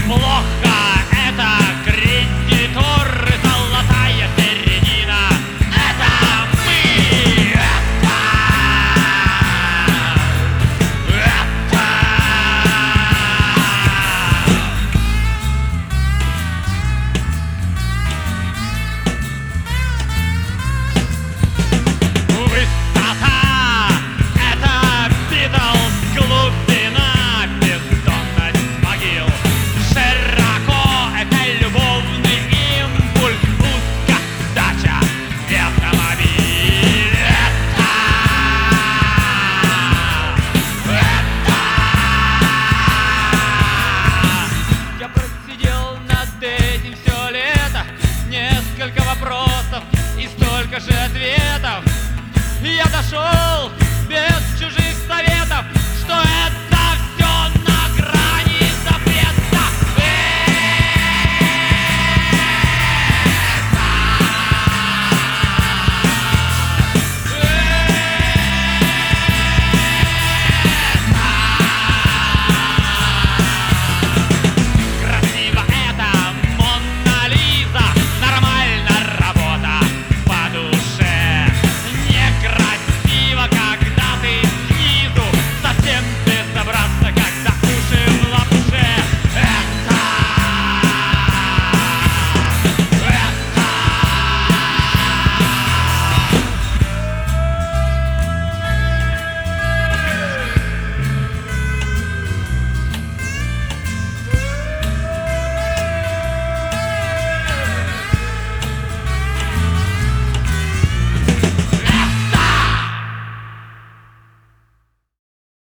Плохо это кредиторы, золотая середина. Это мы, высота — это Битлз, глубина — бездонность могил. Широко — это любовный импульс, узко — дача, автомобиль. Я просидел над этим все лето, несколько вопросов и столько же ответов. Я дошел без чужих советов, что это